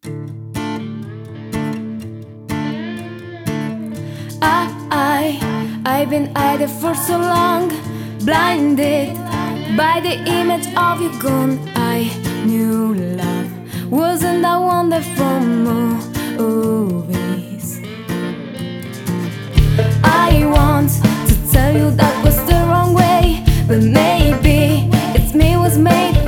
I've been idle for so long, blinded by the image of you gone. I knew love wasn't that wonderful movies. I want to tell you that was the wrong way, but maybe it's me was made